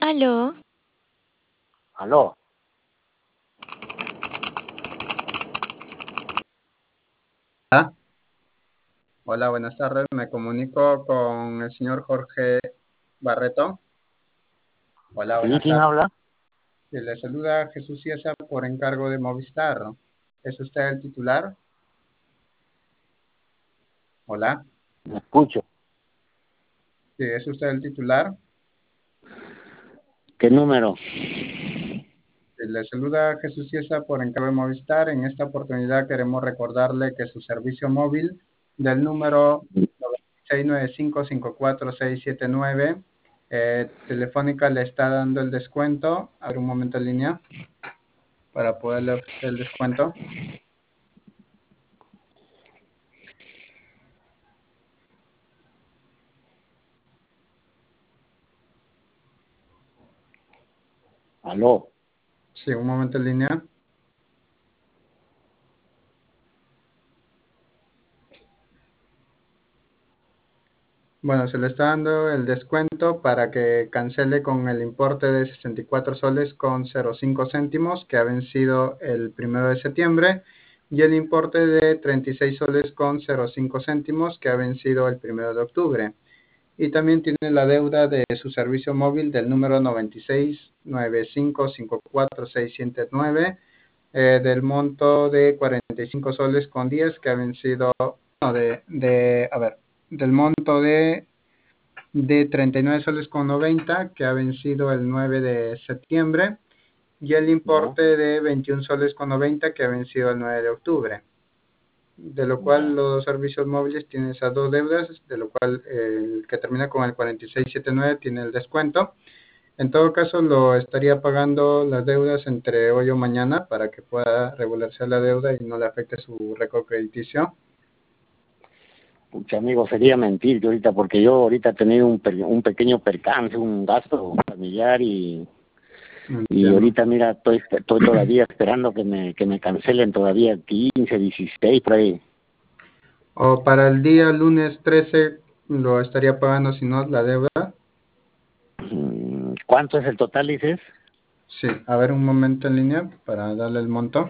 Aló, Aló. Ah, hola, buenas tardes. Me comunico con el señor Jorge Barreto. Hola, ¿Sí? buenas ¿Quién tardes. habla? Le saluda Jesús Ciesa por encargo de Movistar. ¿Es usted el titular? Hola. Me escucho. Sí, ¿es usted el titular? ¿Qué número? Le saluda Jesús Ciesa por encargo de Movistar. En esta oportunidad queremos recordarle que su servicio móvil del número 9695546679 Telefónica le está dando el descuento. A ver un momento en línea para poderle ofrecer el descuento. Aló. Sí, un momento en línea. Bueno, se le está dando el descuento para que cancele con el importe de 64 soles con 05 céntimos que ha vencido el 1 de septiembre y el importe de 36 soles con 05 céntimos que ha vencido el 1 de octubre. Y también tiene la deuda de su servicio móvil del número 9695546679 del monto de 45 soles con 10 que ha vencido, no, del monto de 39 soles con 90 que ha vencido el 9 de septiembre y el Ya, importe de 21 soles con 90 que ha vencido el 9 de octubre. De lo cual ya. los servicios móviles tienen esas dos deudas, de lo cual el que termina con el 4679 tiene el descuento. En todo caso, lo estaría pagando las deudas entre hoy o mañana para que pueda regularizar la deuda y no le afecte su récord crediticio. Pucha, amigo, sería mentir que ahorita, porque yo ahorita he tenido un pequeño percance, un gasto familiar No y entiendo. ahorita, mira, estoy todavía esperando que me cancelen todavía 15, 16, por ahí. O para el día lunes 13 lo estaría pagando, si no, la deuda. ¿Cuánto es el total, dices? Sí, a ver un momento en línea para darle el monto.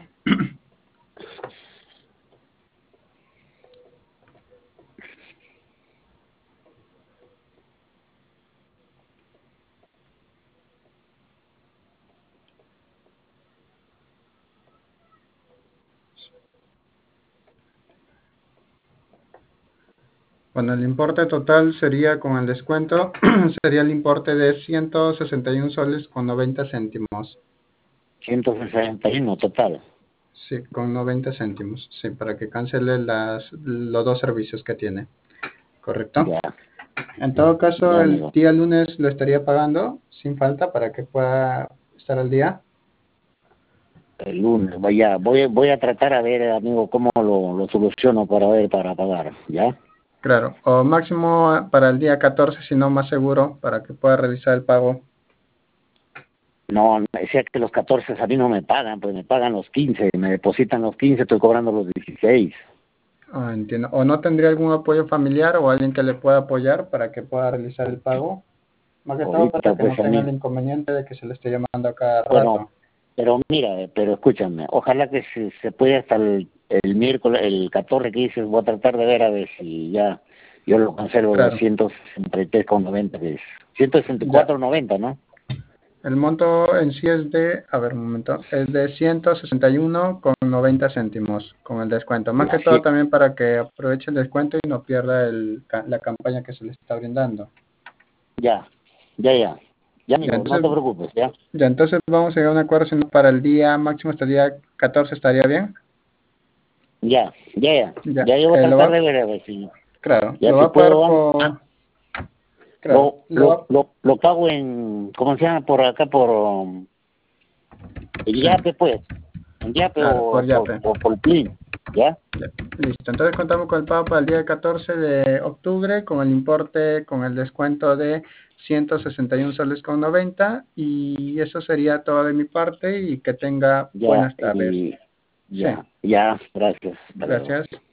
Bueno, el importe total sería con el descuento, sería el importe de 161 soles con 90 céntimos. 161 total. Sí, con 90 céntimos. Sí, para que cancele los dos servicios que tiene. ¿Correcto? Ya, En todo caso, ya, el amigo. día lunes lo estaría pagando sin falta para que pueda estar al día. El lunes, voy a tratar a ver, amigo, cómo lo soluciono para ver, para pagar, ¿ya? Claro, o máximo para el día 14, si no más seguro, para que pueda realizar el pago. No, decía que los 14 a mí no me pagan, pues me pagan los 15, me depositan los 15, estoy cobrando los 16. Ah, entiendo. ¿O no tendría algún apoyo familiar o alguien que le pueda apoyar para que pueda realizar el pago? Más que todo para Ahorita, que no pues a tenga el mí, inconveniente de que se le esté llamando a cada bueno, rato. pero mira, pero escúchame, ojalá que se pueda hasta el miércoles, el 14 que dices, voy a tratar de ver a ver si ya yo lo cancelo los Claro, 163,90, que es ya. 164,90, ¿no? El monto en sí es de, a ver un momento, es de 161 con 90 céntimos con el descuento. Más Ya, que todo sí, también para que aproveche el descuento y no pierda la campaña que se le está brindando. ya, ya, ya, Ya, amigo, no te entonces, preocupes, ya, ya, entonces vamos a llegar a un acuerdo, si no, para el día máximo hasta el día 14 estaría bien. Ya, ya yo voy a lo tratar va, de ver a ver si, claro, ya lo va si a pagar puedo, por, claro, lo pago en, ¿cómo se llama? Por acá, el sí, Yape, pues, en Yape claro, por o Yape. por Plin, ¿ya? Ya, listo, entonces contamos con el pago para el día 14 de octubre con el importe, con el descuento de 161 soles con 90 y eso sería todo de mi parte y que tenga Ya, buenas tardes. Sí, ya, gracias, hasta luego. gracias.